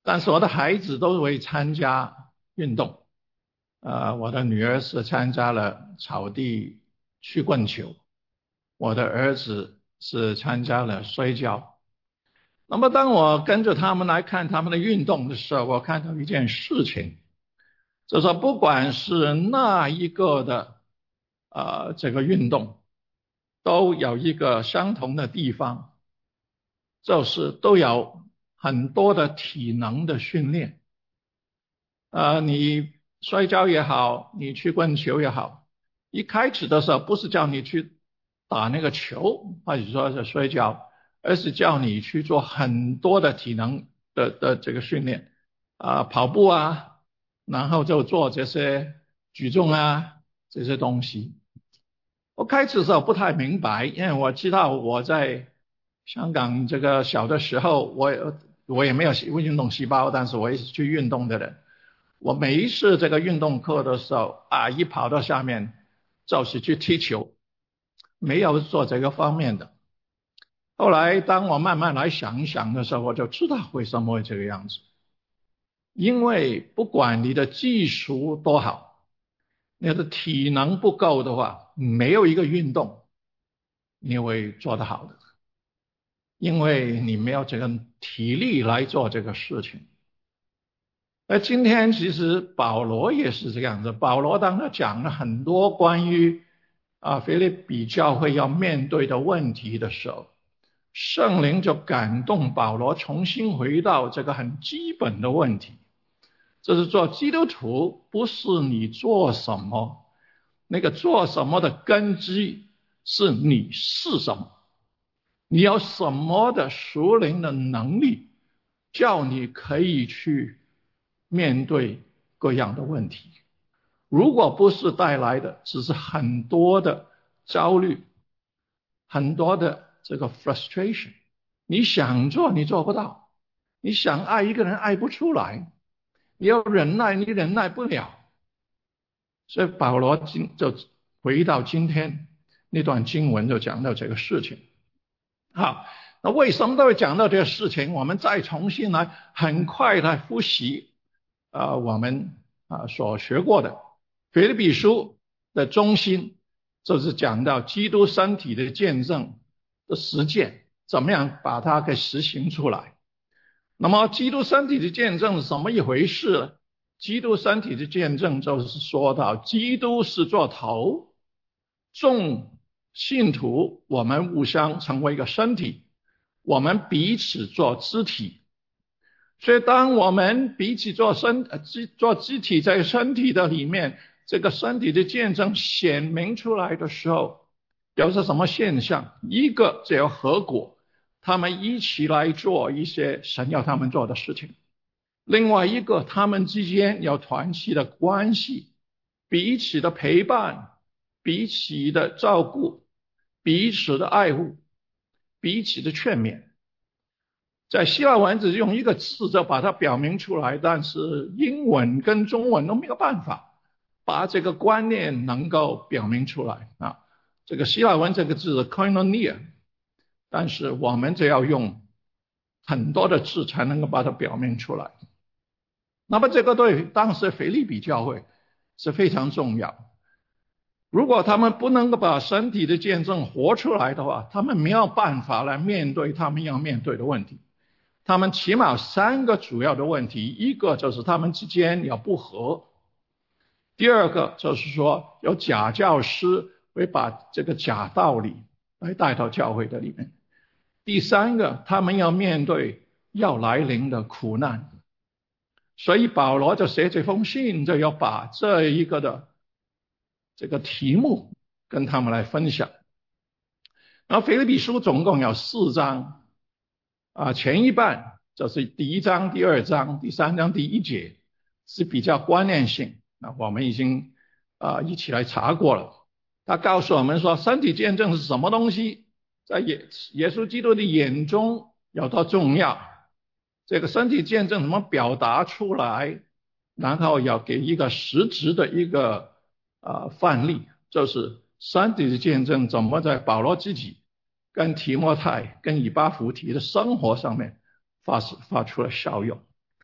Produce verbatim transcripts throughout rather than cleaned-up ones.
但是我的孩子都会参加运动。呃，我的女儿是参加了草地曲棍球，我的儿子是参加了摔跤。那么当我跟着他们来看他们的运动的时候，我看到一件事情，就是说不管是那一个的呃这个运动，都有一个相同的地方，就是都有很多的体能的训练。呃，你摔跤也好，你曲棍球也好，一开始的时候不是叫你去打那个球，或者说是摔跤，而是叫你去做很多的体能的的这个训练，啊、跑步啊，然后就做这些举重啊这些东西。我开始的时候不太明白，因为我知道我在香港这个小的时候，我也我也没有运动细胞，但是我也是去运动的人。我每一次这个运动课的时候啊，一跑到下面就是去踢球，没有做这个方面的。后来当我慢慢来想一想的时候，我就知道为什么会这个样子。因为不管你的技术多好，你的体能不够的话，没有一个运动你会做得好的，因为你没有这个体力来做这个事情。而今天其实保罗也是这样子，保罗当他讲了很多关于啊腓立比教会要面对的问题的时候，圣灵就感动保罗重新回到这个很基本的问题，就是做基督徒不是你做什么，那个做什么的根基是你是什么，你有什么的属灵的能力，叫你可以去面对各样的问题。如果不是带来的只是很多的焦虑，很多的这个 frustration， 你想做你做不到，你想爱一个人爱不出来，你要忍耐你忍耐不了。所以保罗今就回到今天那段经文就讲到这个事情。好，那为什么都会讲到这个事情？我们再重新来很快来复习啊、呃，我们啊、呃、所学过的腓立比书的中心，就是讲到基督身体的见证的实践，怎么样把它给实行出来。那么基督身体的见证是什么一回事呢？基督身体的见证就是说到基督是做头，众信徒我们互相成为一个身体，我们彼此做肢体。所以当我们彼此做身呃做肢体，在身体的里面，这个身体的见证显明出来的时候，有是什么现象？一个只有合果，他们一起来做一些神要他们做的事情；另外一个，他们之间有团契的关系，彼此的陪伴，彼此的照顾，彼此的爱护，彼此的劝勉。在希腊文只用一个字就把它表明出来，但是英文跟中文都没有办法把这个观念能够表明出来啊。这个希腊文这个字是 koinonia， 但是我们就要用很多的字才能够把它表明出来。那么这个对当时腓立比教会是非常重要。如果他们不能够把身体的见证活出来的话，他们没有办法来面对他们要面对的问题。他们起码有三个主要的问题，一个就是他们之间有不和，第二个就是说有假教师会把这个假道理来带到教会的里面，第三个他们要面对要来临的苦难。所以保罗就写这封信，就要把这一个的这个题目跟他们来分享。然后腓立比书总共有四章啊，前一半就是第一章、第二章、第三章第一节是比较观念性，那我们已经啊一起来查过了。他告诉我们说，身体见证是什么东西，在耶耶稣基督的眼中有多重要。这个身体见证怎么表达出来，然后要给一个实质的一个啊、呃、范例，就是身体的见证怎么在保罗自己跟提摩太跟以巴弗提的生活上面发发出了效用。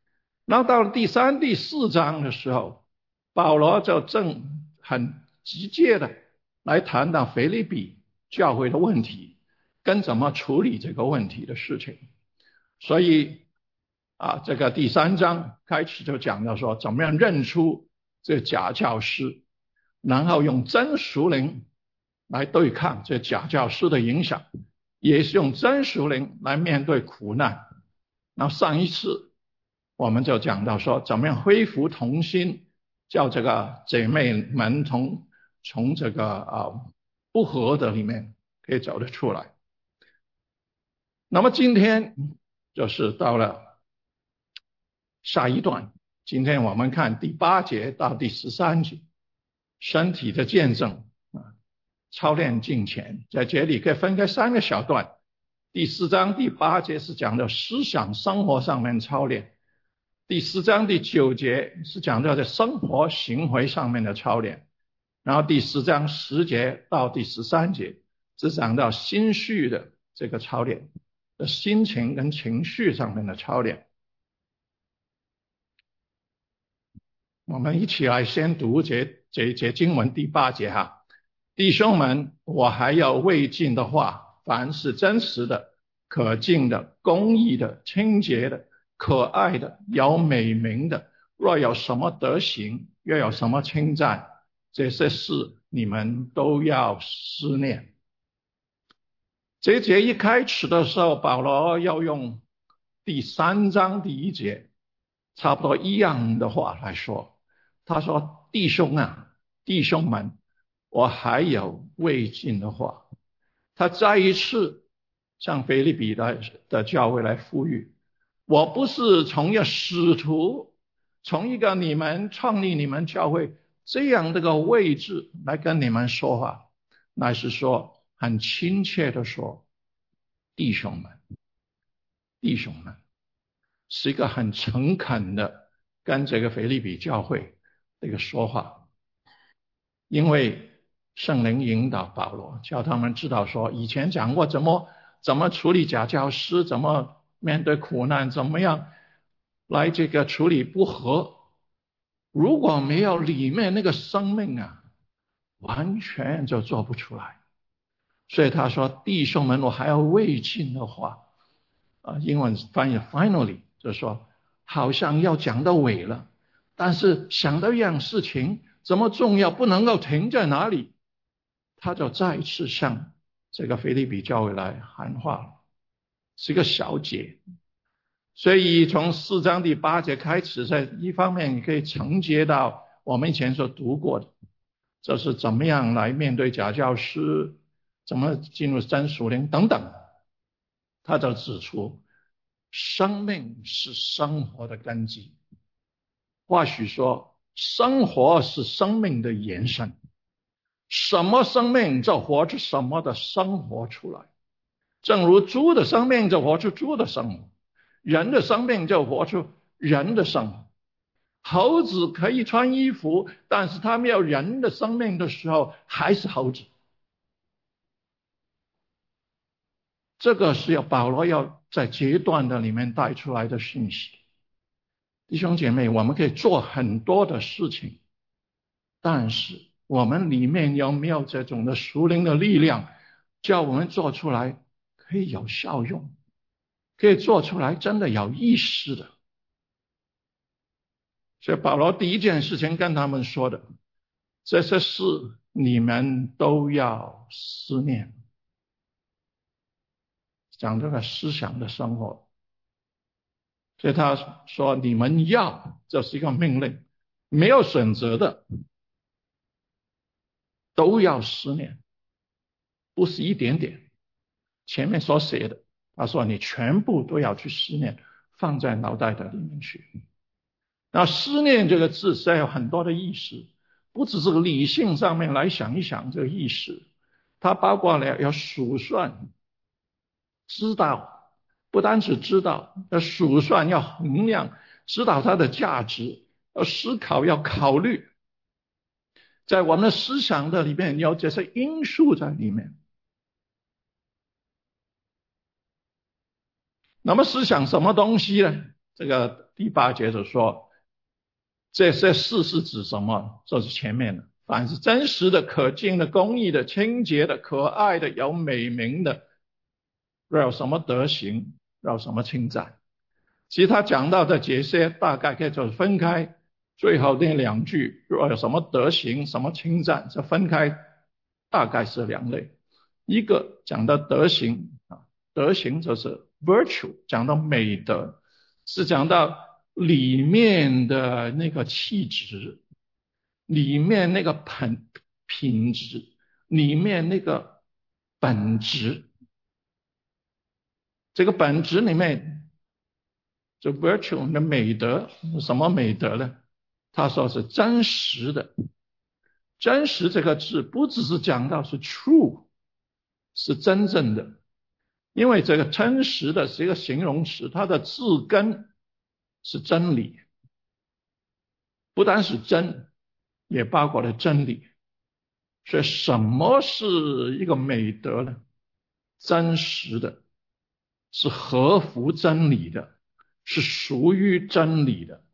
然后到了第三、第四章的时候，保罗就正很直接的来谈到腓立比教会的问题，跟怎么处理这个问题的事情。所以啊，这个第三章开始就讲到说，怎么样认出这假教师，然后用真属灵来对抗这假教师的影响，也是用真属灵来面对苦难。然后上一次我们就讲到说，怎么样恢复同心，叫这个姐妹们从从这个啊不和的里面可以走得出来。那么今天就是到了下一段，今天我们看第八节到第十三节，身体的见证啊，操练敬虔，在这里可以分开三个小段。第四章第八节是讲的思想生活上面操练，第四章第九节是讲到在生活行为上面的操练，然后第十章十节到第十三节是讲到心绪的这个操练，的心情跟情绪上面的操练。我们一起来先读这这这经文第八节哈，弟兄们，我还要未尽的话，凡是真实的、可敬的、公义的、清洁的、可爱的、有美名的，若有什么德行，若有什么称赞，这些事你们都要思念。这节一开始的时候，保罗要用第三章第一节差不多一样的话来说。他说：弟兄啊，弟兄们，我还有未尽的话。他再一次向腓立比的的教会来呼吁，我不是从一个使徒，从一个你们创立你们教会这样的个位置来跟你们说话，乃是说很亲切的说，弟兄们，弟兄们，是一个很诚恳的跟这个腓立比教会这个说话。因为圣灵引导保罗，叫他们知道说，以前讲过怎么怎么处理假教师，怎么面对苦难，怎么样来这个处理不和。如果没有里面那个生命啊，完全就做不出来。所以他说，弟兄们，我还要未尽的话啊，英文翻译 finally 就是说，好像要讲到尾了，但是想到一样事情这么重要，不能够停在哪里，他就再一次向这个腓立比教会来喊话了，是一个小节。所以从四章第八节开始，在一方面你可以承接到我们以前所读过的，就是怎么样来面对假教师，怎么进入真属灵等等。他就指出，生命是生活的根基。或许说，生活是生命的延伸，什么生命就活出什么的生活出来。正如猪的生命就活出猪的生活，人的生命就活出人的生活。猴子可以穿衣服，但是它没有人的生命的时候，还是猴子。这个是要保罗要在阶段的里面带出来的信息。弟兄姐妹，我们可以做很多的事情，但是我们里面有没有这种的属灵的力量，叫我们做出来可以有效用，可以做出来真的有意思的。所以保罗第一件事情跟他们说的，这些事你们都要思念，讲这个思想的生活。所以他说你们要，这是一个命令，没有选择的，都要思念，不是一点点。前面所写的，他说你全部都要去思念，放在脑袋的里面去。那思念这个字是有很多的意思，不只是理性上面来想一想这个意思，它包括了要数算、知道，不单是知道，要数算，要衡量，知道它的价值，要思考，要考虑，在我们的思想的里面有这些因素在里面。那么思想什么东西呢？这个第八节就说，这些事是指什么？这是前面的，凡是真实的、可敬的、公义的、清洁的、可爱的、有美名的，若有什么德行，若有什么称赞。其实他讲到的这些大概可以就是分开，最后那两句若有什么德行、什么称赞，这分开大概是两类。一个讲到德行啊，德行就是 virtue， 讲到美德，是讲到里面的那个气质，里面那个品品质，里面那个本质。这个本质里面，就 virtue 的美德，什么美德呢？他说是真实的。真实这个字不只是讲到是 true， 是真正的。因为这个真实的是一个形容词，它的字根是真理，不单是真，也包括了真理。所以什么是一个美德呢？真实的，是合乎真理的，是属于真理的，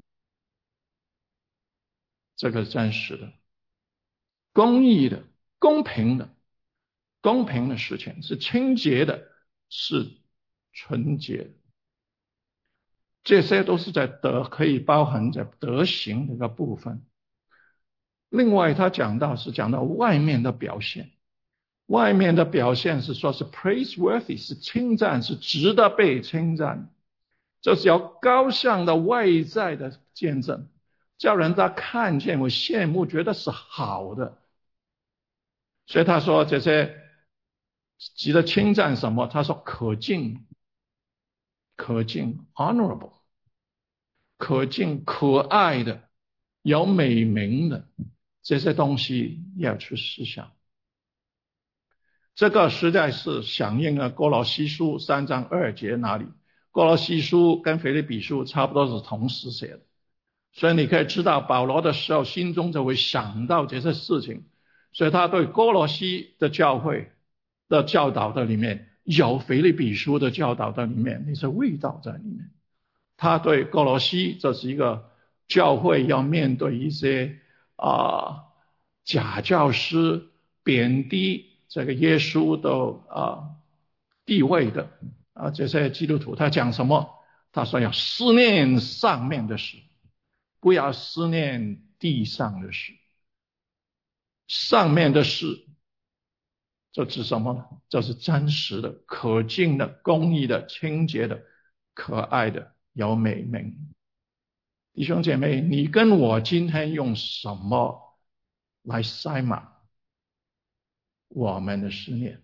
这个是真实的。公义的，公平的，公平的事情，是清洁的，是纯洁的。这些都是在德，可以包含在德行这个部分。另外他讲到是讲到外面的表现，外面的表现是说是 praiseworthy， 是称赞，是值得被称赞，就是要高尚的外在的见证，叫人家看见我羡慕，觉得是好的。所以他说这些值得称赞什么？他说可敬，可敬 honorable， 可敬可爱的，有美名的，这些东西要去思想。这个实在是响应了哥罗西书三章二节那里，哥罗西书跟腓立比书差不多是同时写的，所以你可以知道保罗的时候心中就会想到这些事情，所以他对哥罗西的教会的教导的里面有腓立比书的教导的里面那些味道在里面。他对哥罗西这是一个教会要面对一些啊、呃、假教师贬低这个耶稣的啊、呃、地位的啊、呃、这些基督徒，他讲什么？他说要思念上面的事，不要思念地上的事。上面的事这指什么呢？这是真实的、可敬的、公义的、清洁的、可爱的、有美名。弟兄姐妹，你跟我今天用什么来塞满我们的思念？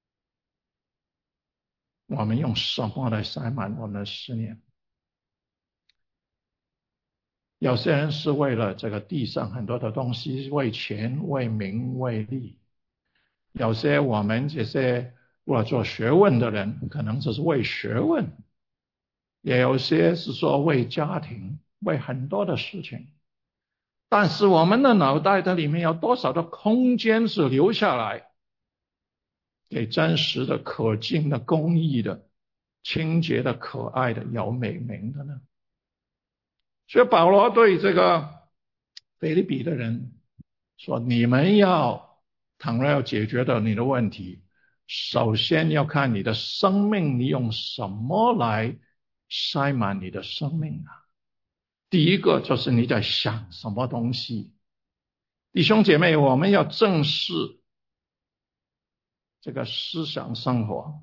我们用什么来塞满我们的思念？有些人是为了这个地上很多的东西，为钱、为名、为利。有些我们这些为了做学问的人，可能就是为学问。也有些是说为家庭，为很多的事情。但是我们的脑袋的里面有多少的空间是留下来给真实的、可敬的、公义的、清洁的、可爱的、有美名的呢？所以保罗对这个腓立比的人说，你们要倘若要解决的你的问题，首先要看你的生命，你用什么来塞满你的生命啊？第一个就是你在想什么东西。弟兄姐妹，我们要正视这个思想生活。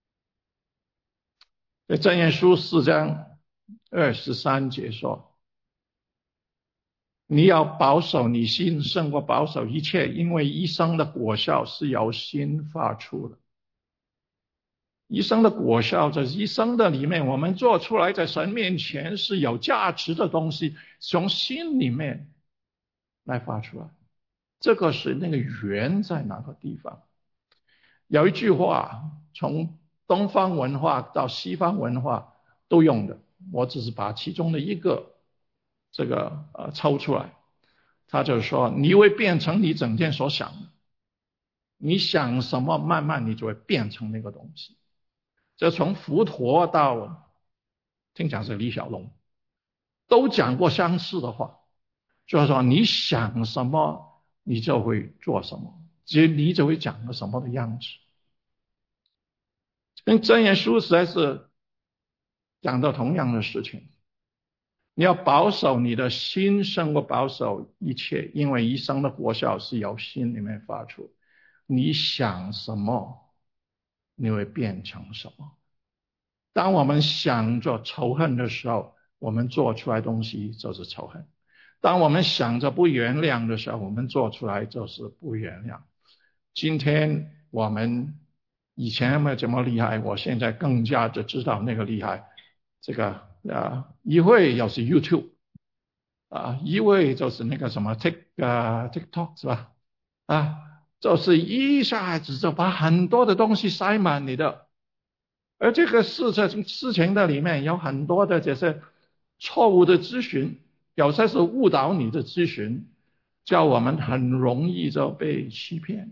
在箴言书四章二十三节说，你要保守你心胜过保守一切，因为一生的果效是由心发出的。一生的果效，这一生的里面我们做出来在神面前是有价值的东西，从心里面来发出来。这个是那个源在哪个地方？有一句话从东方文化到西方文化都用的，我只是把其中的一个这个呃抽出来。他就是说，你会变成你整天所想的，你想什么，慢慢你就会变成那个东西。这从佛陀到听讲是李小龙都讲过相似的话，就是说你想什么，你就会做什么，即你就会讲个什么的样子。跟箴言书实在是讲到同样的事情。你要保守你的心胜过保守一切，因为一生的果效是由心里面发出。你想什么，你会变成什么。当我们想着仇恨的时候，我们做出来东西就是仇恨；当我们想着不原谅的时候，我们做出来就是不原谅。今天我们以前没有这么厉害，我现在更加的知道那个厉害。这个啊，一会又是 YouTube 啊，一位就是那个什么 Tik 啊 TikTok 是吧？啊，就是一下子就把很多的东西塞满你的。而这个事情事情的里面有很多的这些错误的咨询，有些是误导你的咨询，叫我们很容易就被欺骗。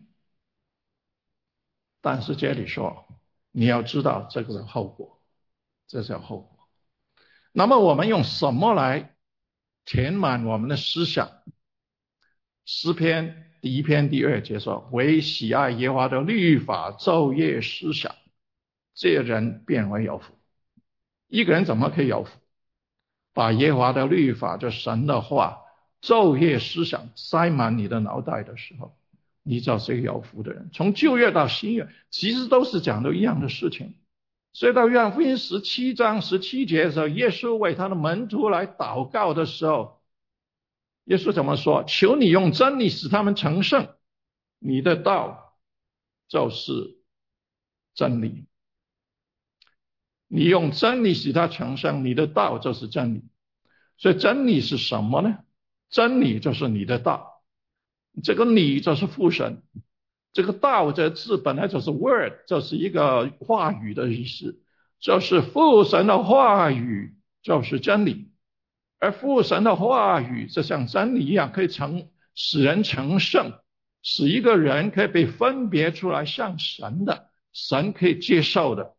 但是这里说，你要知道这个的后果，这是后果。那么我们用什么来填满我们的思想？诗篇第一篇第二节说：唯喜爱耶和华的律法，昼夜思想，这人便为有福。一个人怎么可以有福？把耶和华的律法，这神的话，昼夜思想塞满你的脑袋的时候，你就是一个有福的人。从旧约到新约，其实都是讲的一样的事情。所以到约翰福音十七章十七节的时候，耶稣为他的门徒来祷告的时候，耶稣怎么说？求你用真理使他们成圣，你的道就是真理。你用真理使他成圣，你的道就是真理。所以真理是什么呢？真理就是你的道。这个你就是父神，这个道这字本来就是 word， 就是一个话语的意思，就是父神的话语就是真理。而父神的话语就像真理一样，可以成使人成圣，使一个人可以被分别出来像神的，神可以接受的。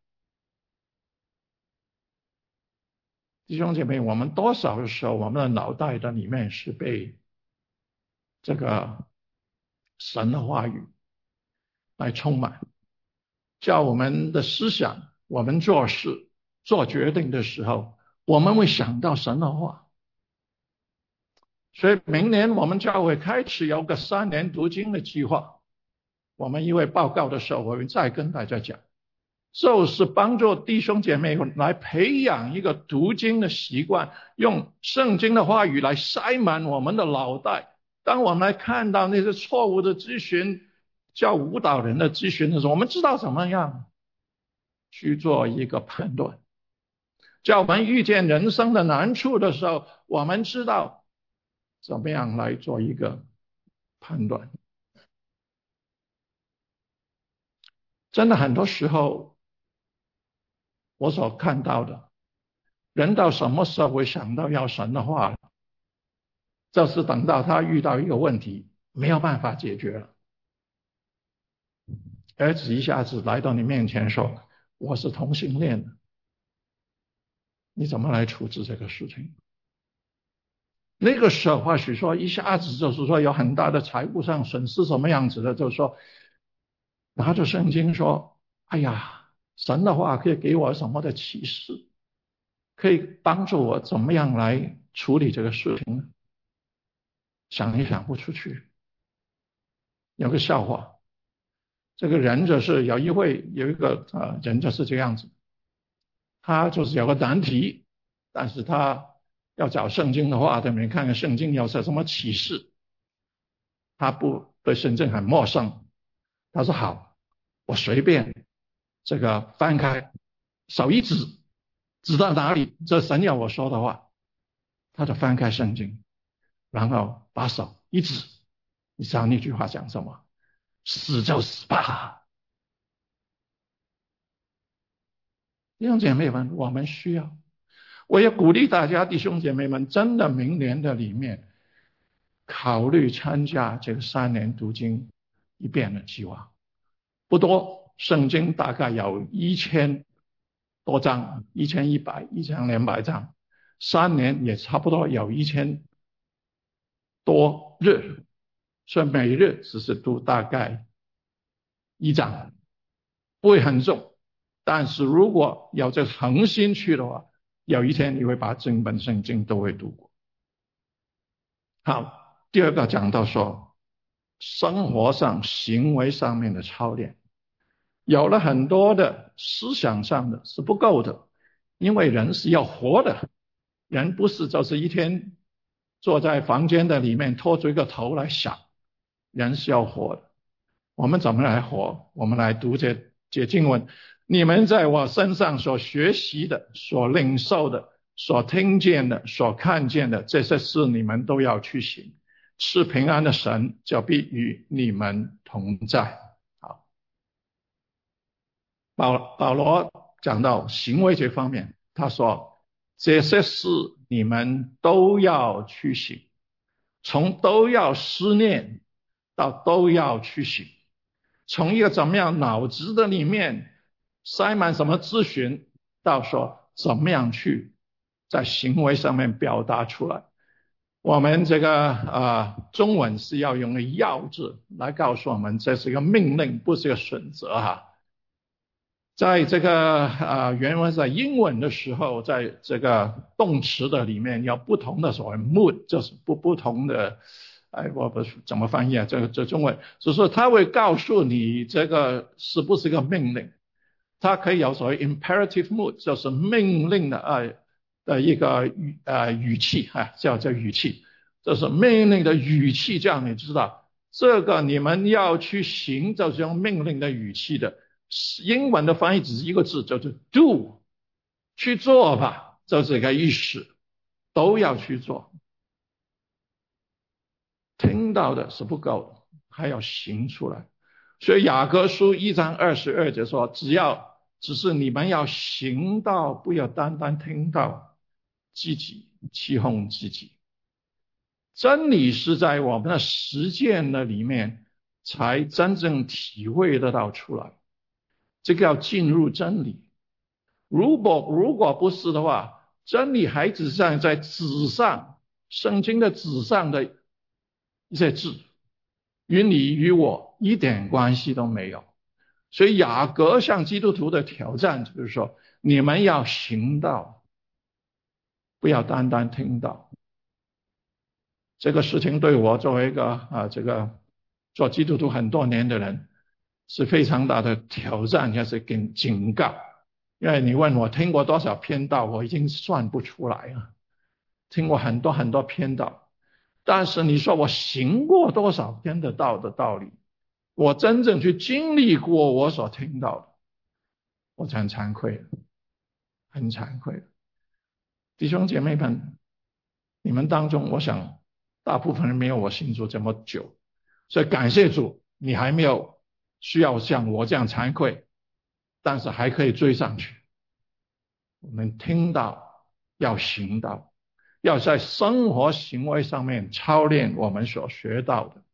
弟兄姐妹，我们多少的时候，我们的脑袋的里面是被这个神的话语来充满，叫我们的思想，我们做事做决定的时候，我们会想到神的话。所以明年我们教会开始有个三年读经的计划，我们因为报告的时候我会再跟大家讲，就是帮助弟兄姐妹来培养一个读经的习惯，用圣经的话语来塞满我们的脑袋。当我们来看到那些错误的咨询，叫误导人的咨询的时候，我们知道怎么样去做一个判断。叫我们遇见人生的难处的时候，我们知道怎么样来做一个判断。真的很多时候我所看到的，人到什么时候会想到要神的话，就是等到他遇到一个问题没有办法解决了，儿子一下子来到你面前说我是同性恋的，你怎么来处置这个事情？那个时候或许说一下子就是说有很大的财务上损失什么样子的，就是说拿着圣经说，哎呀，神的话可以给我什么的启示，可以帮助我怎么样来处理这个事情呢？想也想不出去。有个笑话，这个人就是有一位有一个呃人就是这样子，他就是有个难题，但是他要找圣经的话，对不对？看看圣经有些什么启示，他不对圣经很陌生，他说好，我随便这个翻开，手一指，指到哪里，这神要我说的话，他就翻开圣经，然后把手一指，你知道那句话讲什么？死就死吧。弟兄姐妹们，我们需要，我也鼓励大家弟兄姐妹们，真的明年的里面考虑参加这个三年读经一遍的计划。不多，圣经大概有一千多章，一千一百、一千两百章， 三年也差不多有一千多日，所以每日只是读大概一章，不会很重。但是如果有这恒心去的话，有一天你会把整本圣经都会读过。好，第二个讲到说，生活上、行为上面的操练，有了很多的思想上的是不够的，因为人是要活的，人不是就是一天坐在房间的里面拖着一个头来想，人是要活的。我们怎么来活？我们来读这这经文，你们在我身上所学习的、所领受的、所听见的、所看见的，这些事你们都要去行。赐平安的神就必与你们同在。好，保保罗讲到行为这方面，他说这些事你们都要去行，从都要思念到都要去行。从一个怎么样脑子的里面塞满什么资讯，到说怎么样去在行为上面表达出来。我们这个呃中文是要用个要字来告诉我们，这是一个命令，不是一个选择哈。在这个呃原文在英文的时候，在这个动词的里面有不同的所谓 mood， 就是不不同的。哎，我不怎么翻译啊？这个这中文，就是他会告诉你这个是不是一个命令，它可以有所谓 imperative mood， 就是命令的呃的一个语呃语气啊，叫叫语气，这是命令的语气，这样你知道，这个你们要去行，就是用命令的语气的。英文的翻译只是一个字，叫做 do， 去做吧，就这个意思，都要去做。听到的是不够的，还要行出来。所以雅各书一章二十二节说，只要只是你们要行到，不要单单听到，积极起哄自己。真理是在我们的实践的里面才真正体会得到出来，这个要进入真理。如果如果不是的话，真理还只是在纸上，圣经的纸上的一些字，与你与我一点关系都没有。所以雅各向基督徒的挑战就是说，你们要行道，不要单单听到。这个事情对我作为一个啊这个做基督徒很多年的人是非常大的挑战，也是警警告。因为你问我听过多少篇道，我已经算不出来了，听过很多很多篇道。但是你说我行过多少篇的道的道理，我真正去经历过我所听到的，我很惭愧的，很惭愧的。弟兄姐妹们，你们当中我想大部分人没有我信主这么久，所以感谢主，你还没有需要像我这样惭愧，但是还可以追上去。我们听到要行到，要在生活行为上面操练我们所学到的。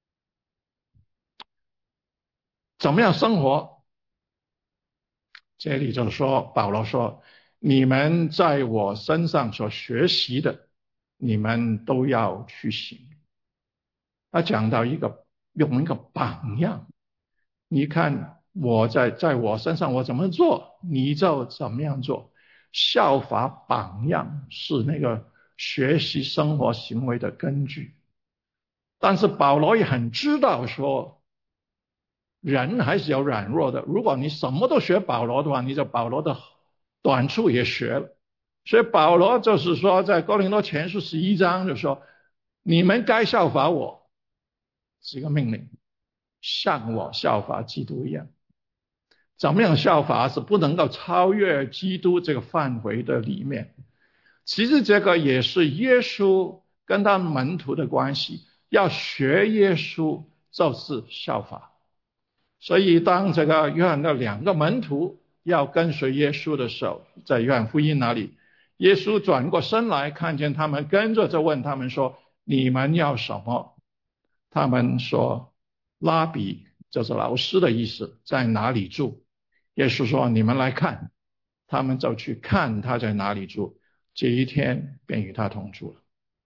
怎么样生活？这里就说，保罗说，你们在我身上所学习的，你们都要去行。他讲到一个用一个榜样，你看我在在我身上我怎么做，你就怎么样做。效法榜样是那个学习生活行为的根据。但是保罗也很知道说，人还是有软弱的。如果你什么都学保罗的话，你就保罗的短处也学了。所以保罗就是说，在哥林多前书十一章就说，你们该效法我，是一个命令，像我效法基督一样。怎么样效法是不能够超越基督这个范围的里面。其实这个也是耶稣跟他门徒的关系，要学耶稣就是效法。所以当这个约翰的两个门徒要跟随耶稣的时候，在约翰福音那里，耶稣转过身来看见他们跟着，就问他们说，你们要什么？他们说，拉比，就是老师的意思，在哪里住？耶稣说，你们来看。他们就去看他在哪里住， 这一天便与他同住了。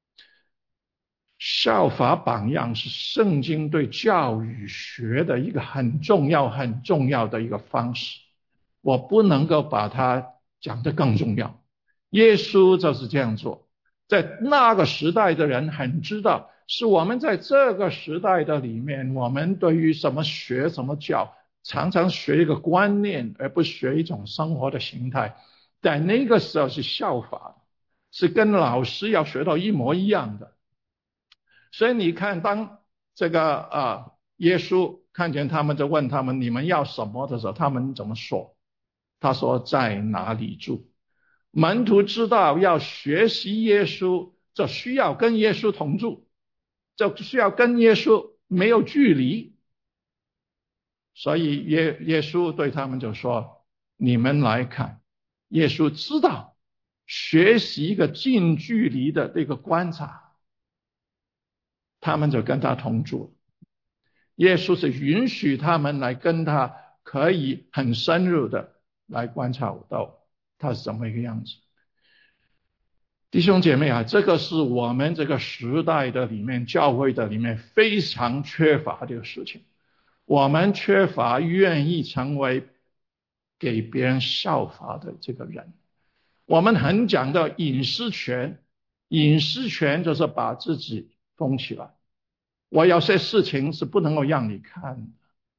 效法榜样是圣经对教育学的一个很重要、很重要的一个方式，我不能够把它讲得更重要。耶稣就是这样做，在那个时代的人很知道，是我们在这个时代的里面，我们对于什么学什么教，常常学一个观念，而不学一种生活的形态。在那个时候是效法，是跟老师要学到一模一样的。所以你看，当这个啊耶稣看见他们，就问他们：“你们要什么？”的时候，他们怎么说？他说：“在哪里住？”门徒知道要学习耶稣，就需要跟耶稣同住，就需要跟耶稣没有距离。所以耶耶稣对他们就说：“你们来看。”耶稣知道学习一个近距离的这个观察。他们就跟他同住，耶稣是允许他们来跟他可以很深入的来观察到他是怎么一个样子。弟兄姐妹啊，这个是我们这个时代的里面教会的里面非常缺乏这个事情。我们缺乏愿意成为给别人效法的这个人。我们很讲到隐私权，隐私权就是把自己封起来。我有些事情是不能够让你看的，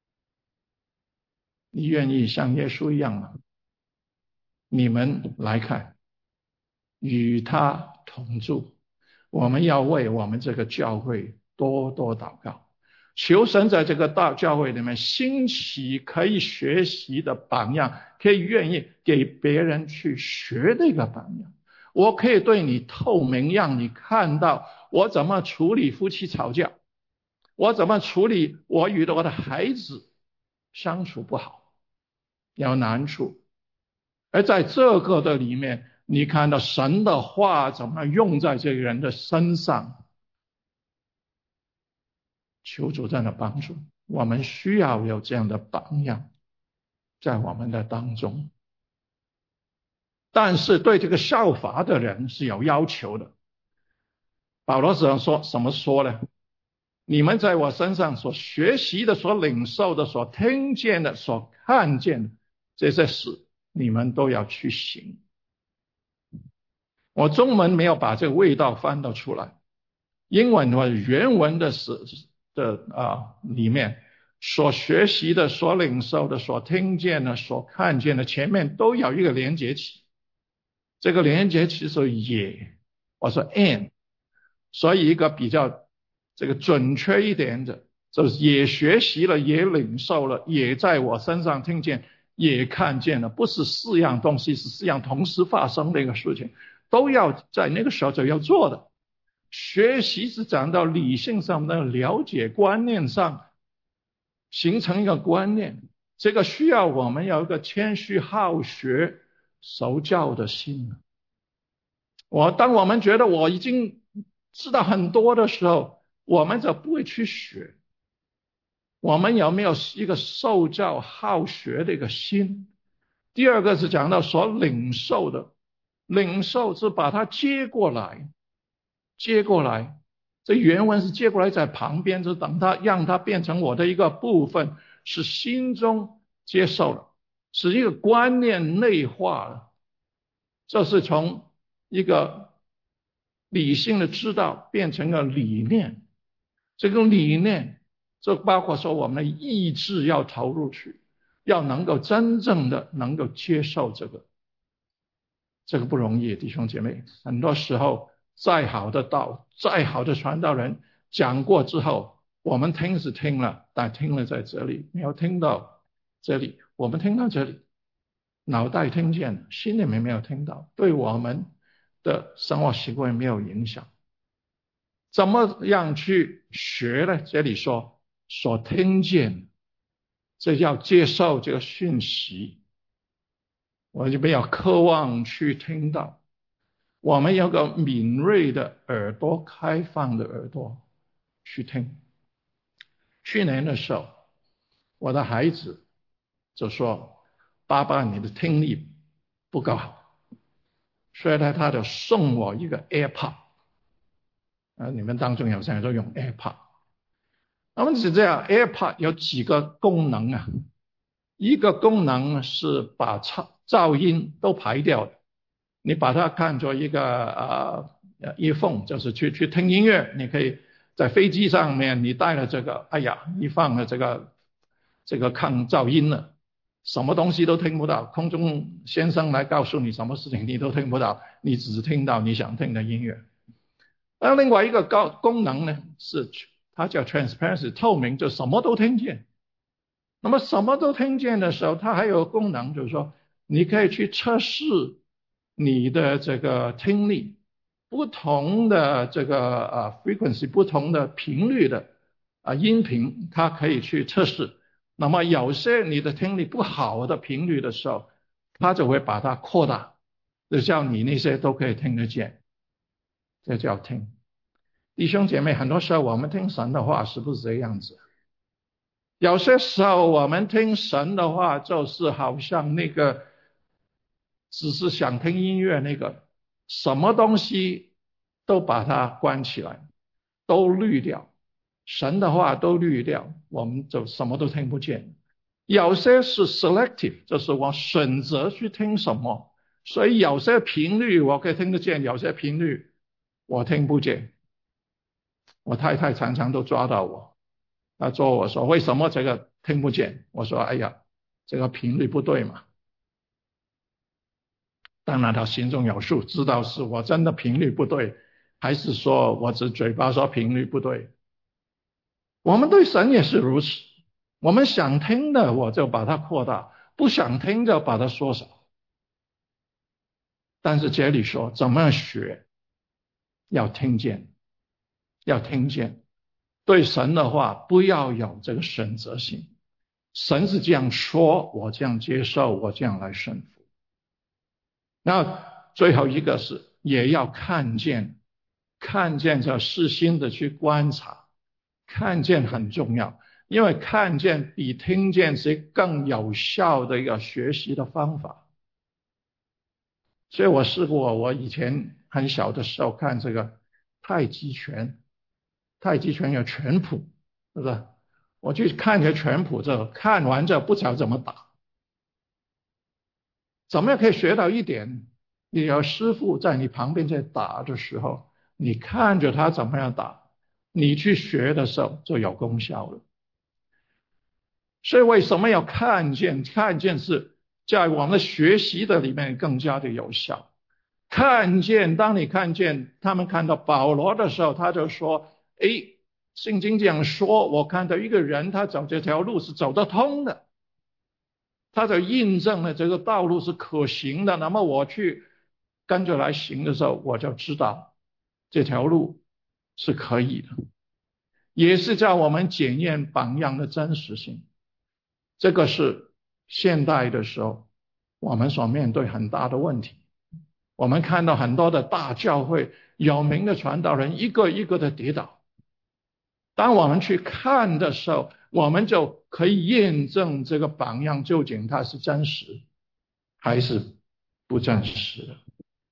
你愿意像耶稣一样吗？你们来看，与他同住。我们要为我们这个教会多多祷告，求神在这个大教会里面兴起可以学习的榜样，可以愿意给别人去学这个榜样。我可以对你透明，让你看到我怎么处理夫妻吵架，我怎么处理我与我的孩子相处不好，有难处。而在这个的里面，你看到神的话怎么用在这个人的身上，求主在那帮助。我们需要有这样的榜样在我们的当中。但是对这个效法的人是有要求的。保罗怎么说？怎么说呢？你们在我身上所学习的、所领受的、所听见的、所看见的这些事，你们都要去行。我中文没有把这个味道翻到出来，英文和原文的是的啊里面所学习的、所领受的、所听见的、所看见的，前面都有一个连结词。这个连结词是也，我说 and， 所以一个比较这个准确一点的，就是也学习了，也领受了，也在我身上听见，也看见了，不是四样东西，是四样同时发生的一个事情，都要在那个时候就要做的。学习是讲到理性上的了解，观念上形成一个观念，这个需要我们有一个谦虚好学受教的心。我当我们觉得我已经知道很多的时候，我们就不会去学。我们有没有一个受教好学的一个心？第二个是讲到所领受的，领受是把它接过来，接过来。这原文是接过来在旁边，就等它让它变成我的一个部分，是心中接受了，是一个观念内化了。这是从一个理性的知道变成了理念，这种理念就包括说我们的意志要投入去，要能够真正的能够接受这个，这个不容易，弟兄姐妹。很多时候再好的道，再好的传道人讲过之后，我们听是听了，但听了在这里，没有听到这里，我们听到这里，脑袋听见，心里面没有听到，对我们的生活习惯没有影响。怎么样去学呢？这里说所听见，这要接受这个讯息，我就没有渴望去听到。我们有个敏锐的耳朵，开放的耳朵去听。去年的时候，我的孩子就说：“爸爸，你的听力不够好。” 所以呢，他就送我一个 AirPod。啊，你们当中有些人都用 AirPod。那么是这样 ，AirPod 有几个功能啊？一个功能是把噪噪音都排掉的。你把它看作一个呃 earphone， 就是去去听音乐。你可以在飞机上面，你带了这个，哎呀，一放了这个这个抗噪音了，什么东西都听不到，空中先生来告诉你什么事情你都听不到，你只听到你想听的音乐。而另外一个高功能呢，是它叫 transparency， 透明，就什么都听见。那么什么都听见的时候，它还有个功能，就是说你可以去测试你的这个听力，不同的这个呃 frequency， 不同的频率的啊音频，它可以去测试。那么有些你的听力不好的频率的时候，它就会把它扩大，就叫你那些都可以听得见。这叫听。弟兄姐妹，很多时候我们听神的话是不是这样子？有些时候我们听神的话，就是好像那个只是想听音乐那个，什么东西都把它关起来，都滤掉，神的话都滤掉，我们就什么都听不见。有些是 selective， 就是我选择去听什么，所以有些频率我可以听得见，有些频率我听不见。我太太常常都抓到我，她捉我说为什么这个听不见？我说哎呀，这个频率不对嘛。当然她心中有数，知道是我真的频率不对，还是说我只嘴巴说频率不对。我们对神也是如此，我们想听的我就把它扩大，不想听就把它缩小。但是这里说怎么样学，要听见，要听见。对神的话不要有这个选择性，神是这样说，我这样接受，我这样来顺服。那最后一个是也要看见，看见这细心的去观察，看见很重要，因为看见比听见是更有效的一个学习的方法。所以我试过，我以前很小的时候看这个太极拳，太极拳有拳谱，是不是？我去看这拳谱，这看完这不知道怎么打，怎么样可以学到一点？你有师傅在你旁边在打的时候，你看着他怎么样打，你去学的时候就有功效了。所以为什么要看见？看见是在我们的学习的里面更加的有效。看见，当你看见他们看到保罗的时候，他就说：诶，圣经这样说，我看到一个人他走这条路是走得通的，他就印证了这个道路是可行的。那么我去跟着来行的时候，我就知道这条路是可以的，也是叫我们检验榜样的真实性。这个是现代的时候我们所面对很大的问题。我们看到很多的大教会有名的传道人一个一个的跌倒，当我们去看的时候，我们就可以验证这个榜样究竟它是真实还是不真实的。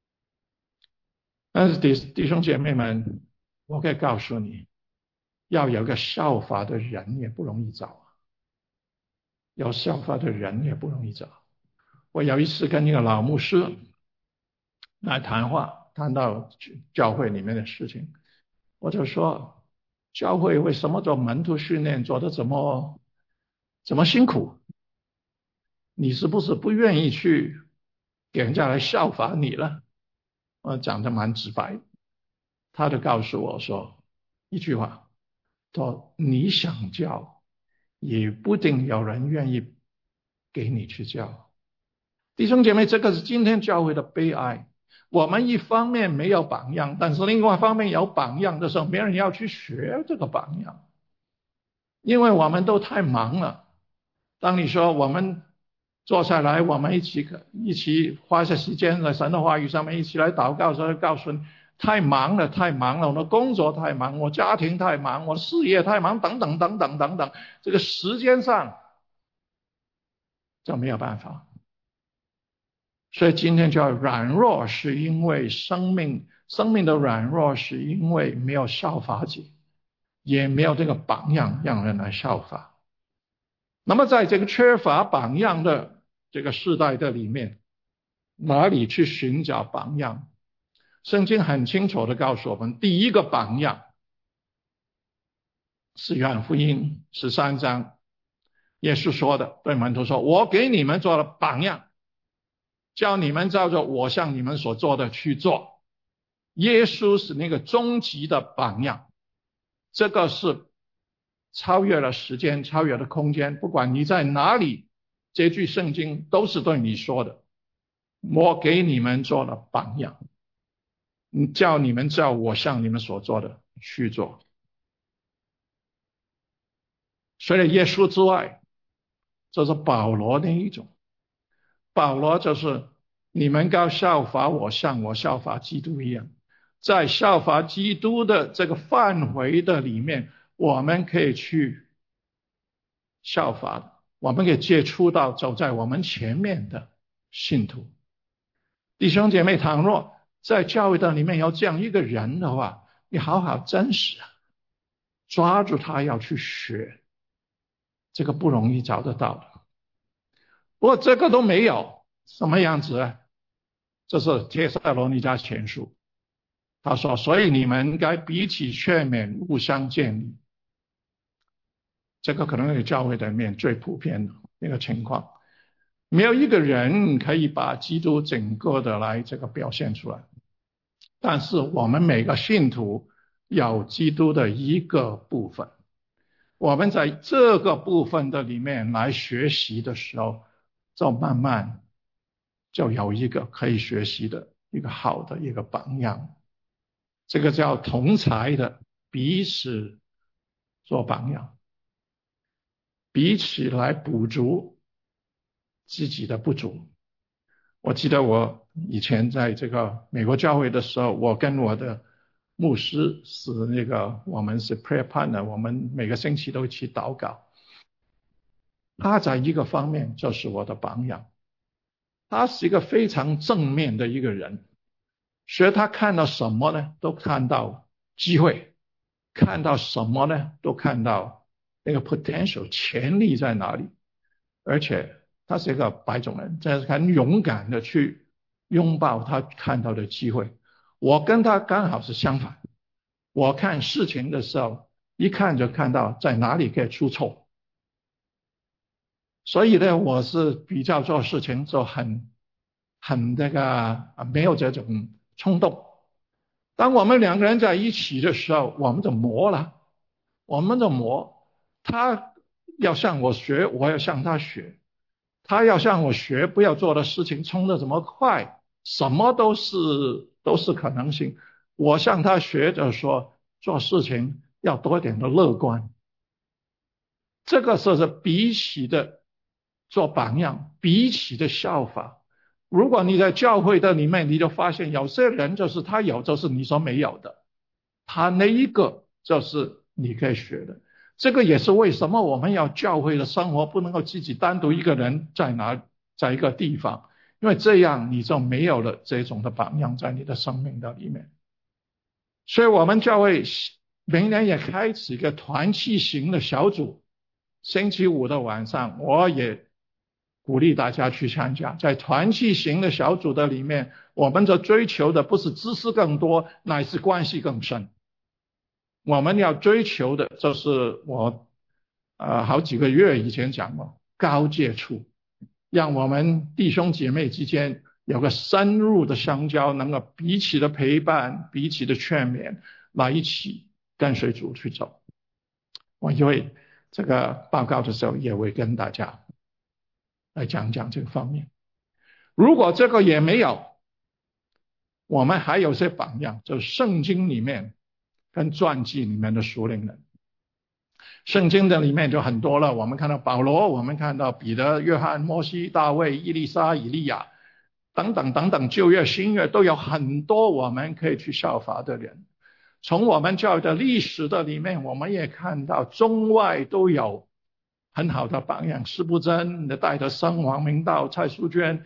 但是弟弟兄姐妹们，我可以告诉你，要有个效法的人也不容易找，有效法的人也不容易找。我有一次跟一个老牧师来谈话，谈到教会里面的事情，我就说，教会为什么做门徒训练做得这么这么辛苦？你是不是不愿意去给人家来效法你了？我讲得蛮直白，他就告诉我说一句话，说你想教，也不一定有人愿意给你去教。弟兄姐妹，这个是今天教会的悲哀。我们一方面没有榜样，但是另外一方面有榜样的时候，没人要去学这个榜样，因为我们都太忙了。当你说我们坐下来，我们一起一起花些时间在神的话语上面一起来祷告的时候，告诉你太忙了，太忙了，我的工作太忙，我家庭太忙，我事业太忙，等等等等等等，这个时间上就没有办法。 所以今天叫软弱，是因为生命生命的软弱，是因为没有效法者，也没有这个榜样让人来效法。那么在这个缺乏榜样的这个时代的里面，哪里去寻找榜样？圣经很清楚的告诉我们，第一个榜样是约翰福音十三章，耶稣说的，对门徒说，我给你们做了榜样，叫你们照着我向你们所做的去做。耶稣是那个终极的榜样，这个是超越了时间，超越了空间，不管你在哪里，这句圣经都是对你说的，我给你们做了榜样，叫你们照我向你们所做的去做。除了耶稣之外，这是保罗那一种，保罗就是你们该效法我，像我效法基督一样。在效法基督的这个范围的里面，我们可以去效法，我们可以接触到走在我们前面的信徒。弟兄姐妹，倘若在教会的里面有这样一个人的话，你好好珍视啊，抓住他要去学，这个不容易找得到的。不过这个都没有，什么样子呢？这是帖撒罗尼迦前书，他说，所以你们该彼此劝勉，互相建立。这个可能是教会里面最普遍的一个情况，没有一个人可以把基督整个的来这个表现出来，但是我们每个信徒有基督的一个部分，我们在这个部分的里面来学习的时候，就慢慢就有一个可以学习的一个好的一个榜样，这个叫同才的彼此做榜样，彼此来补足自己的不足。我记得我以前在这个美国教会的时候，我跟我的牧师是那个我们是 prayer partner， 我们每个星期都一起祷告。他在一个方面就是我的榜样，他是一个非常正面的一个人，所以他看到什么呢？都看到机会，看到什么呢？都看到那个 potential 潜力在哪里，而且他是一个白种人，这是很勇敢的去拥抱他看到的机会。我跟他刚好是相反，我看事情的时候，一看就看到在哪里可以出错。所以呢，我是比较做事情就很很那个没有这种冲动。当我们两个人在一起的时候，我们就磨了，我们就磨。他要向我学，我要向他学。他要向我学，不要做的事情冲得这么快，什么都是都是可能性。我向他学着说，做事情要多点的乐观。这个是是彼此的做榜样，彼此的效法。如果你在教会的里面，你就发现有些人就是他有，就是你所没有的，他那一个就是你可以学的。这个也是为什么我们要教会的生活不能够自己单独一个人在哪在一个地方，因为这样你就没有了这种的榜样在你的生命的里面。所以我们教会明年也开始一个团契型的小组，星期五的晚上我也鼓励大家去参加。在团契型的小组的里面，我们在追求的不是知识更多，乃是关系更深。我们要追求的就是我呃好几个月以前讲过高接触，让我们弟兄姐妹之间有个深入的相交，能够彼此的陪伴，彼此的劝勉，来一起跟随主去走。我因为这个报告的时候也会跟大家来讲讲这个方面。如果这个也没有，我们还有些榜样，就是圣经里面跟传记里面的属灵人。圣经的里面就很多了，我们看到保罗，我们看到彼得、约翰、摩西、大卫、以利沙、以利亚等等等等，旧约新约都有很多我们可以去效法的人。从我们教育的历史的里面，我们也看到中外都有很好的榜样，施布真、戴德生、王明道、蔡淑娟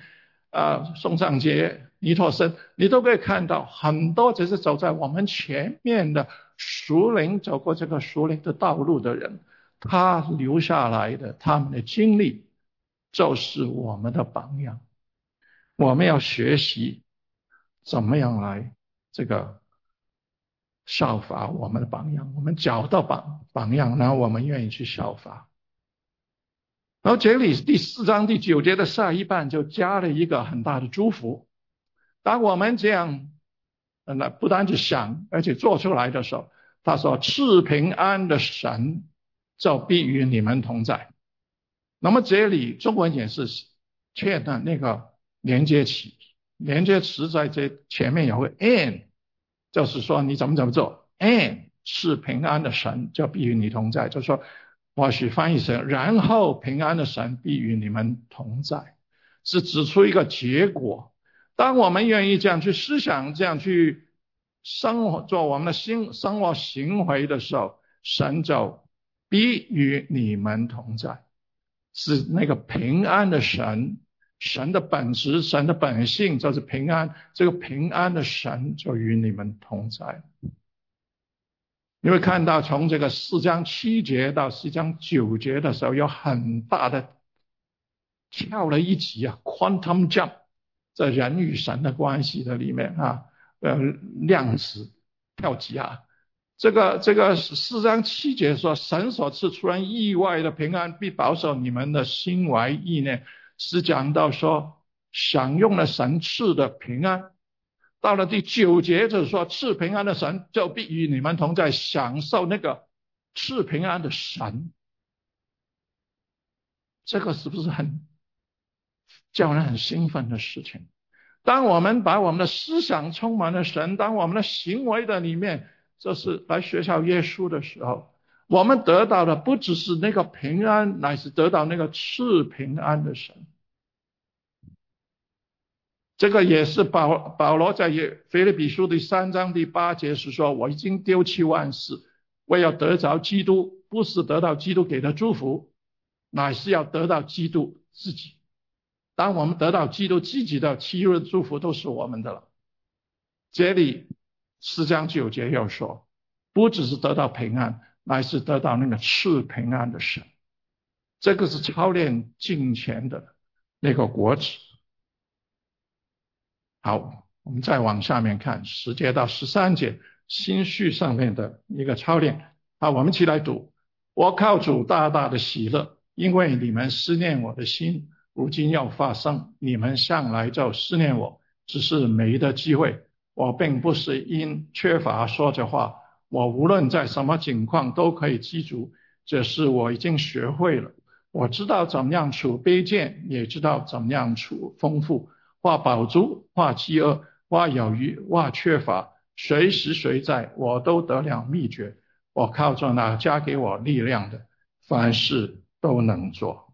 啊、宋尚杰、尼托生，你都可以看到很多只是走在我们前面的属灵走过这个属灵的道路的人，他留下来的他们的经历就是我们的榜样。我们要学习怎么样来这个效法我们的榜样，我们找到榜榜样，然后我们愿意去效法。然后这里第四章第九节的下一半就加了一个很大的祝福。当我们这样那不单是想而且做出来的时候，他说赐平安的神就必与你们同在。那么这里中文也是欠的那个连接词，连接词在这前面有个 and， 就是说你怎么怎么做 and 是平安的神就必与你同在，就是说或许翻译成然后平安的神必与你们同在，是指出一个结果。当我们愿意这样去思想，这样去生活做我们的新生活行为的时候，神就必与你们同在，是那个平安的神，神的本质，神的本性就是平安，这个平安的神就与你们同在。你会看到从这个四章七节到四章九节的时候，有很大的跳了一级啊 ，quantum jump， 在人与神的关系的里面啊，呃，量子跳级啊。这个这个四章七节说，神所赐出人意外的平安，必保守你们的心怀意念，是讲到说享用了神赐的平安。到了第九节就是说，赐平安的神就必与你们同在，享受那个赐平安的神。这个是不是很叫人很兴奋的事情？当我们把我们的思想充满了神，当我们的行为的里面就是来学校耶稣的时候，我们得到的不只是那个平安，乃是得到那个赐平安的神。这个也是保保罗在腓立比书第三章第八节是说，我已经丢弃万事，为要得着基督，不是得到基督给的祝福，乃是要得到基督自己。当我们得到基督自己的，其余的祝福都是我们的了。这里四章九节又说，不只是得到平安，乃是得到那个赐平安的神。这个是操练敬虔的那个果子。好，我们再往下面看，十节到十三节，心绪上面的一个操练。好，我们一起来读。我靠主大大的喜乐，因为你们思念我的心，如今要发生。你们向来就思念我，只是没得机会。我并不是因缺乏说这话，我无论在什么情况都可以记住，这是我已经学会了。我知道怎么样处卑贱，也知道怎么样处丰富。或饱足，或饥饿，或有余，或缺乏，随时随在，我都得了秘诀。我靠着那加给我力量的，凡事都能做。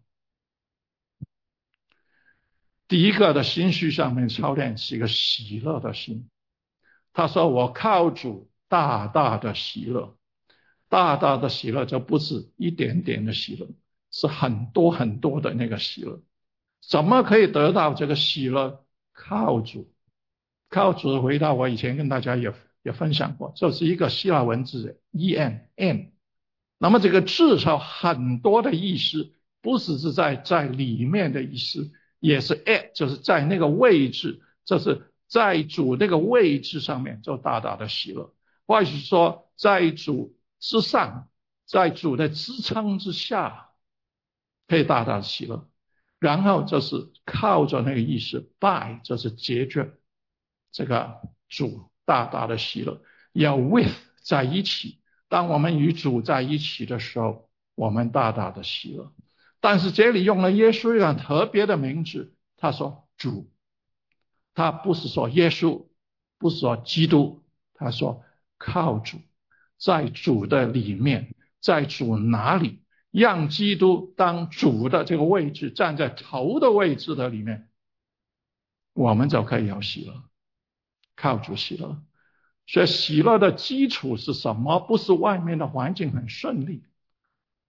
第一个的心绪上面操练是一个喜乐的心。他说我靠主大大的喜乐，大大的喜乐就不是一点点的喜乐，是很多很多的那个喜乐。怎么可以得到这个喜乐？靠主，靠主。回到我以前跟大家也也分享过，这是一个希腊文字 E N N。那么这个字有很多的意思，不只是在在里面的意思，也是 at， 就是在那个位置，就是在主那个位置上面就大大的喜乐，或者是说在主之上，在主的支撑之下，可以大大的喜乐。然后就是靠着那个意思 by 就是解决这个主大大的喜乐，要 with 在一起。当我们与主在一起的时候，我们大大的喜乐。但是这里用了耶稣一个特别的名字，他说主，他不是说耶稣，不是说基督，他说靠主，在主的里面，在主哪里，让基督当主的这个位置，站在头的位置的里面，我们就可以有喜乐，靠主喜乐。所以喜乐的基础是什么？不是外面的环境很顺利，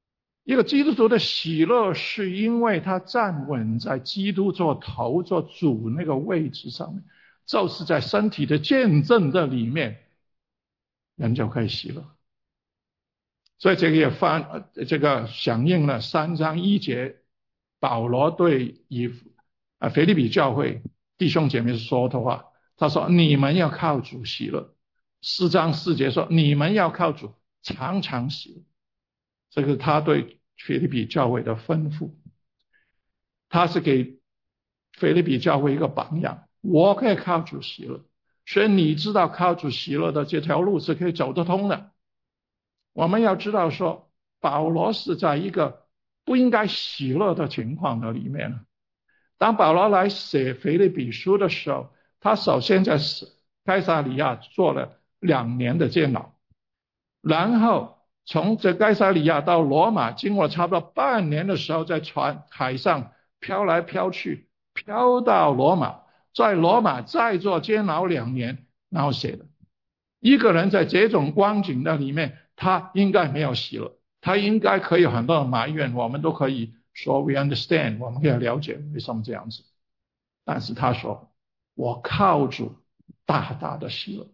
一个基督徒的喜乐是因为他站稳在基督做头做主那个位置上面，就是在身体的见证的里面，人就可以喜乐。所以这个也翻这个响应了三章一节，保罗对以啊腓立比教会弟兄姐妹说的话，他说你们要靠主喜乐。四章四节说你们要靠主常常喜乐，这个他对腓立比教会的吩咐，他是给腓立比教会一个榜样，我可以靠主喜乐，所以你知道靠主喜乐的这条路是可以走得通的。我们要知道说，保罗是在一个不应该喜乐的情况的里面。当保罗来写腓立比书的时候，他首先在该撒利亚做了两年的监牢，然后从这该撒利亚到罗马，经过差不多半年的时候，在船海上飘来飘去，飘到罗马，在罗马再做监牢两年，然后写的。一个人在这种光景的里面，他应该没有喜乐，他应该可以有很多的埋怨，我们都可以说 we understand， 我们可以了解为什么这样子。但是他说我靠主大大的喜乐。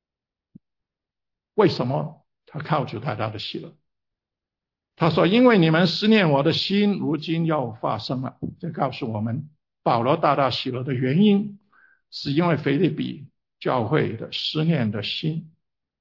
为什么他靠主大大的喜乐？他说因为你们思念我的心如今要发生了。这告诉我们保罗大大喜乐的原因，是因为腓立比教会的思念的心。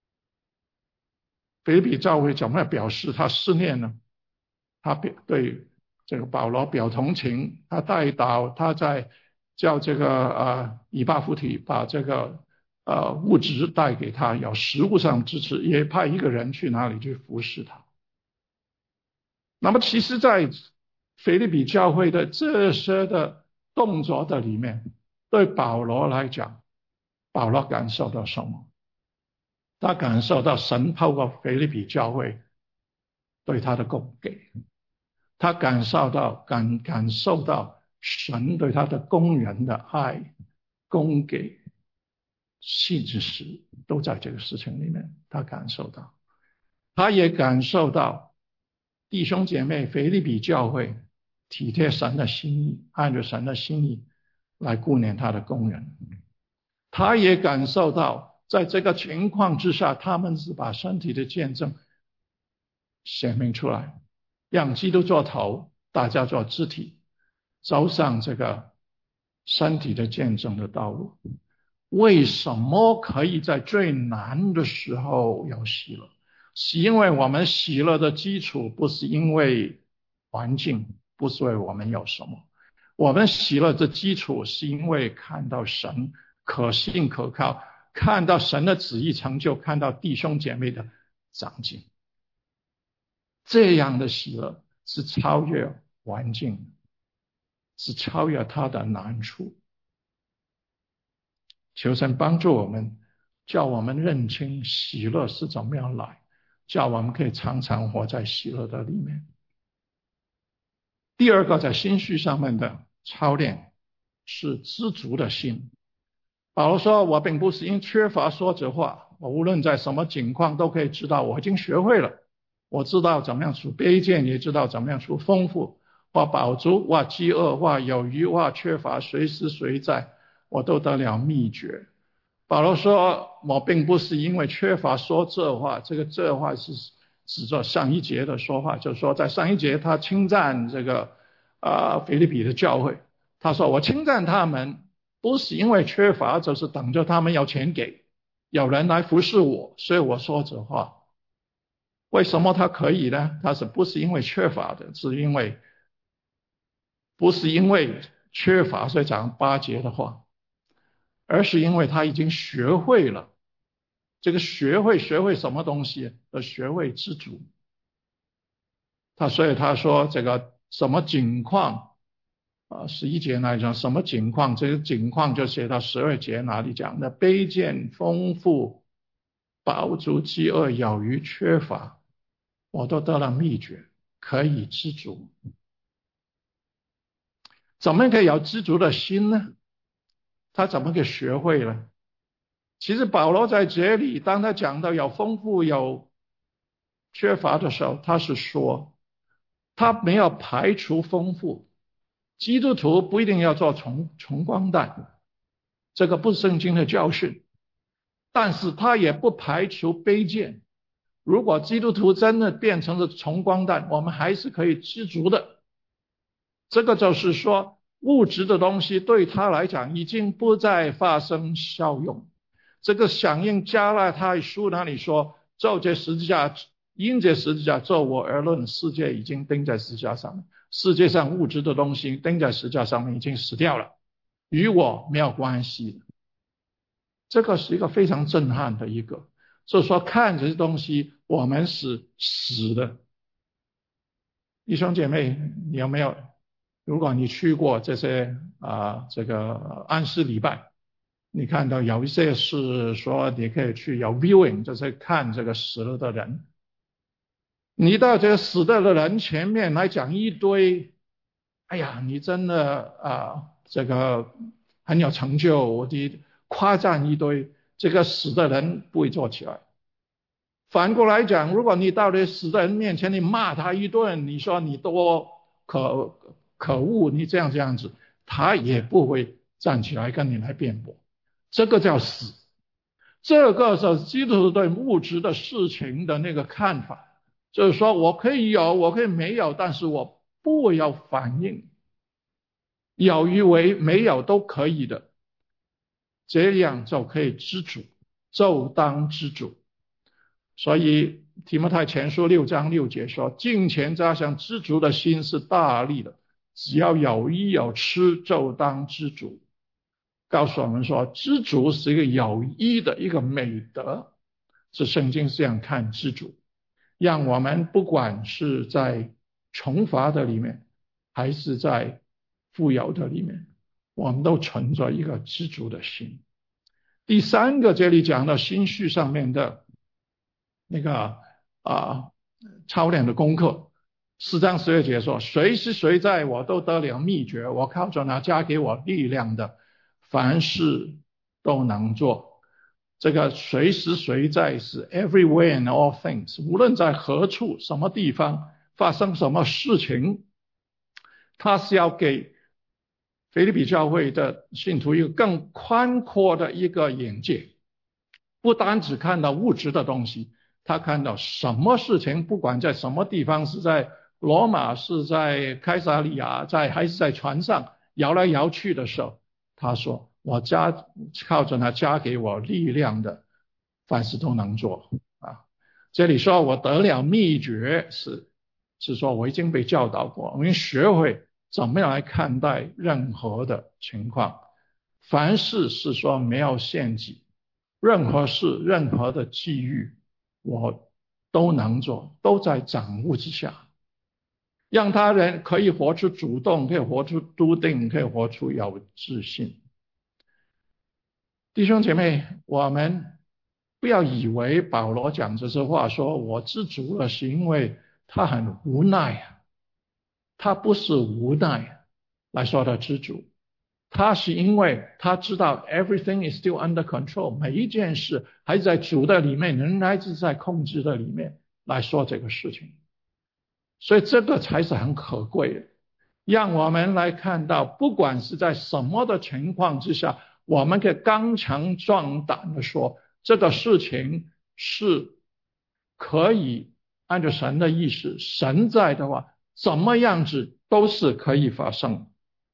腓立比教会怎么样表示他思念呢？他对这个保罗表同情，他带祷，他在叫这个呃以巴弗提把这个呃物质带给他，有实物上支持，也派一个人去哪里去服侍他。那么其实在腓立比教会的这些的动作的里面，对保罗来讲，保罗感受到什么？他感受到神透过腓立比教会对他的供给，他感受到感感受到神对他的工人的爱，供给信实都在这个事情里面，他感受到，他也感受到弟兄姐妹腓立比教会体贴神的心意，按着神的心意来顾念他的工人，他也感受到在这个情况之下，他们是把身体的见证显明出来，让基督做头，大家做肢体，走上这个身体的见证的道路。为什么可以在最难的时候有喜乐？是因为我们喜乐的基础不是因为环境，不是为我们有什么，我们喜乐的基础是因为看到神可信可靠，看到神的旨意成就，看到弟兄姐妹的长进。这样的喜乐是超越环境，是超越他的难处。求神帮助我们，叫我们认清喜乐是怎么样来，叫我们可以常常活在喜乐的里面。第二个在心绪上面的操练是知足的心。保罗说，我并不是因缺乏说这话，我无论在什么境况都可以知道我已经学会了，我知道怎么样处卑贱，也知道怎么样处丰富，或饱足，或饥饿，或有余，或缺乏，随时随在我都得了秘诀。保罗说，我并不是因为缺乏说这话，这个这话是指着上一节的说话，就是说在上一节他称赞这个啊腓立比的教会，他说我称赞他们不是因为缺乏，就是等着他们要钱给，有人来服侍我，所以我说这话。为什么他可以呢？他是不是因为缺乏的，是因为不是因为缺乏所以讲八节的话，而是因为他已经学会了。这个学会学会什么东西？而学会知足。他所以他说这个什么景况啊，十一节那里讲什么景况，这个景况就写到十二节哪里讲的，卑贱丰富饱足饥饿有余缺乏，我都得了秘诀，可以知足。怎么可以有知足的心呢？他怎么可以学会了？其实保罗在这里当他讲到有丰富有缺乏的时候，他是说他没有排除丰富。基督徒不一定要做穷穷光蛋，这个不是圣经的教训，但是他也不排除卑贱。如果基督徒真的变成了穷光蛋，我们还是可以知足的。这个就是说，物质的东西对他来讲已经不再发生效用。这个响应加拉太书那里说，就这十字架，因这十字架就我而论，世界已经钉在十字架上了。世界上物质的东西钉在十字架上面已经死掉了，与我没有关系。这个是一个非常震撼的一个，就是说看这些东西我们是死的。弟兄姐妹，你有没有，如果你去过这些啊、呃、这个安息礼拜，你看到有一些是说你可以去有 viewing， 就是看这个死了的人。你到这个死了的人前面来讲一堆，哎呀，你真的啊、呃、这个很有成就的夸赞一堆，这个死的人不会做起来。反过来讲，如果你到了死的人面前，你骂他一顿，你说你多可可恶，你这样这样子，他也不会站起来跟你来辩驳。这个叫死。这个是基督徒对物质的事情的那个看法，就是说我可以有，我可以没有，但是我不要反应，有与为没有都可以的，这样就可以知足，就当知足。所以提摩太前书六章六节说，敬虔加上知足的心是大利的，只要有衣有吃就当知足。告诉我们说，知足是一个有益的一个美德，是圣经这样看知足，让我们不管是在穷乏的里面，还是在富有的里面，我们都存着一个知足的心。第三个，这里讲到心绪上面的那个啊操练的功课，四章十二节说，谁是谁在我都得了秘诀，我靠着那加给我力量的，凡事都能做。这个随时随在是 everywhere and all things， 无论在何处什么地方发生什么事情，他是要给腓立比教会的信徒一个更宽阔的一个眼界，不单只看到物质的东西，他看到什么事情，不管在什么地方，是在罗马，是在开撒利亚，在还是在船上摇来摇去的时候，他说我加靠着他加给我力量的，凡事都能做啊。这里说我得了秘诀，是是说我已经被教导过，我已经学会怎么样来看待任何的情况。凡事是说没有陷阱，任何事任何的际遇我都能做，都在掌握之下，让他人可以活出主动，可以活出笃定，可以活出有自信。弟兄姐妹，我们不要以为保罗讲这些话说我知足了是因为他很无奈啊，他不是无奈来说他知足，他是因为他知道 everything is still under control， 每一件事还在主的里面，仍然是在控制的里面来说这个事情。所以这个才是很可贵的，让我们来看到不管是在什么的情况之下，我们可以刚强壮胆的说这个事情是可以按照神的意思，神在的话怎么样子都是可以发生。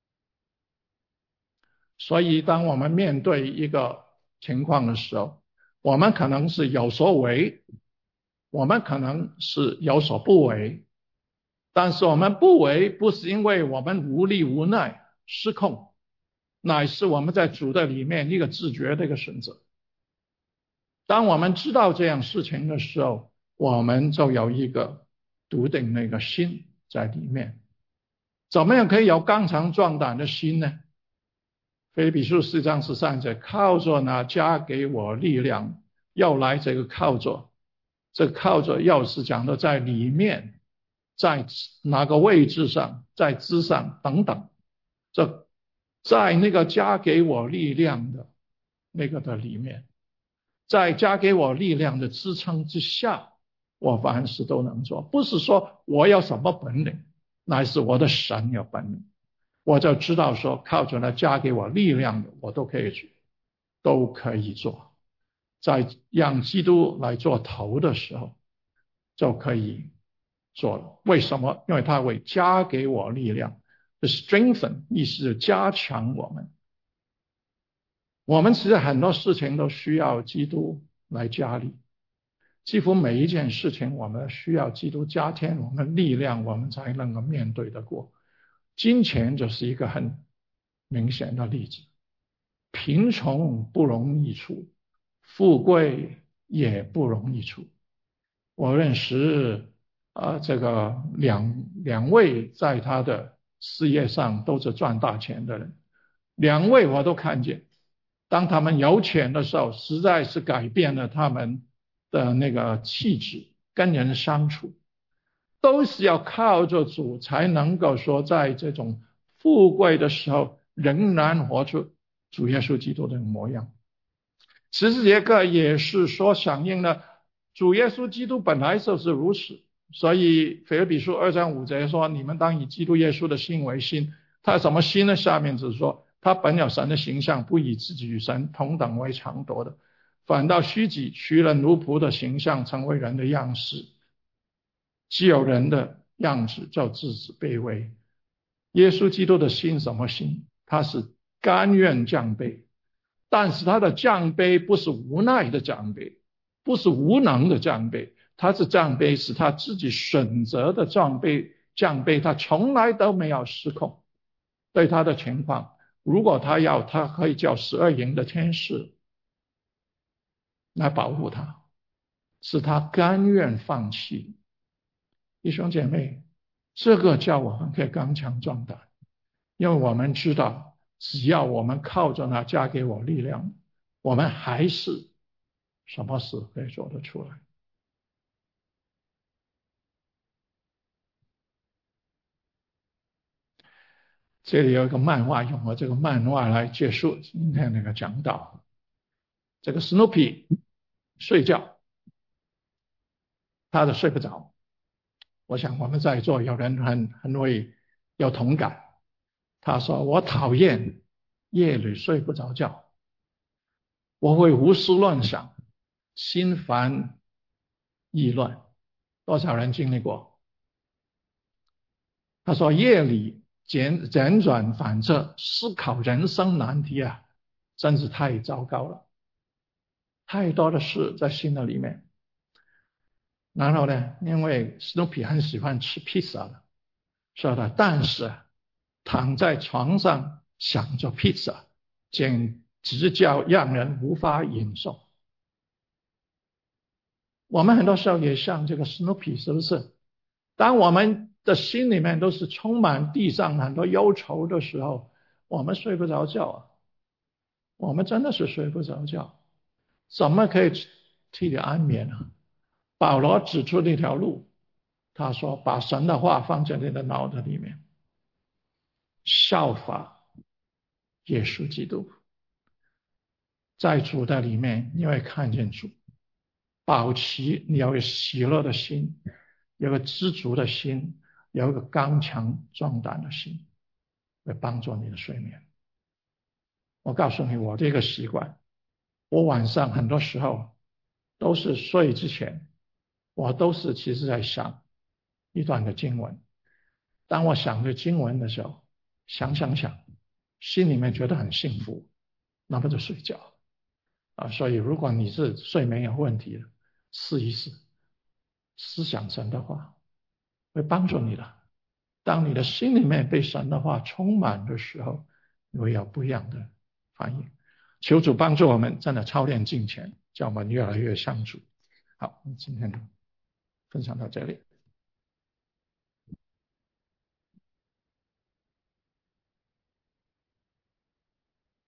所以当我们面对一个情况的时候，我们可能是有所为，我们可能是有所不为，但是我们不为不是因为我们无力无奈失控，乃是我们在主的里面一个自觉的一个选择。当我们知道这样事情的时候，我们就有一个笃定的一个心在里面。怎么样可以有刚强壮胆的心呢？腓立比书四章十三节，靠着那加给我力量，要来这个靠着，这靠着要是讲的在里面，在哪个位置上，在之上等等，这在那个加给我力量的那个的里面，在加给我力量的支撑之下，我凡事都能做。不是说我有什么本领， 乃是我的神有本领。我就知道说，靠着那加给我力量的，我都可以去，都可以做。在让基督来做头的时候，就可以做了。为什么？因为他会加给我力量。The strengthen 意思是加强我们。我们其实很多事情都需要基督来加力，几乎每一件事情我们需要基督加添我们力量，我们才能够面对得过。金钱就是一个很明显的例子。贫穷不容易出，富贵也不容易出。我认识啊、呃，这个两两位在他的事业上都是赚大钱的人，两位我都看见，当他们有钱的时候，实在是改变了他们的那个气质，跟人相处，都是要靠着主才能够说，在这种富贵的时候，仍然活出主耶稣基督的模样。十字节课也是说响应了主耶稣基督本来就是如此，所以腓立比书二章五节说，你们当以基督耶稣的心为心。他什么心呢？下面就是说，他本有神的形象，不以自己与神同等为强夺的，反倒虚己，取了奴仆的形象，成为人的样式。既有人的样子，就自己卑微。耶稣基督的心什么心？他是甘愿降卑，但是他的降卑不是无奈的降卑，不是无能的降卑，他是降卑是他自己选择的降卑。降卑他从来都没有失控。对他的情况，如果他要，他可以叫十二营的天使来保护他，是他甘愿放弃。弟兄姐妹，这个叫我们可以刚强壮胆，因为我们知道，只要我们靠着那加给我力量，我们还是什么事可以做得出来。这里有一个漫画，用我这个漫画来结束今天那个讲道。这个 Snoopy 睡觉，他都睡不着。我想我们在座有人很很会有同感。他说：“我讨厌夜里睡不着觉，我会胡思乱想，心烦意乱。”多少人经历过？他说：“夜里辗辗转反侧，思考人生难题啊，真是太糟糕了，太多的事在心的里面。”然后呢，因为 Snoopy 很喜欢吃披萨的，说的，但是躺在床上想着披萨，简直叫让人无法忍受。我们很多时候也像这个 Snoopy， 是不是？当我们的心里面都是充满地上很多忧愁的时候，我们睡不着觉啊，我们真的是睡不着觉。怎么可以替你安眠呢？保罗指出那条路，他说：“把神的话放在你的脑袋里面，效法耶稣基督，在主的里面，你会看见主。保持你要有喜乐的心，有个知足的心，有一个刚强壮胆的心，会帮助你的睡眠。”我告诉你，我这个习惯，我晚上很多时候都是睡之前，我都是其实在想一段的经文。当我想着经文的时候，想想想，心里面觉得很幸福，那么就睡觉啊。所以如果你是睡眠有问题的，试一试思想神的话，会帮助你的。当你的心里面被神的话充满的时候，你会有不一样的反应。求主帮助我们真的操练敬虔，叫我们越来越像主。好，今天分享到这里。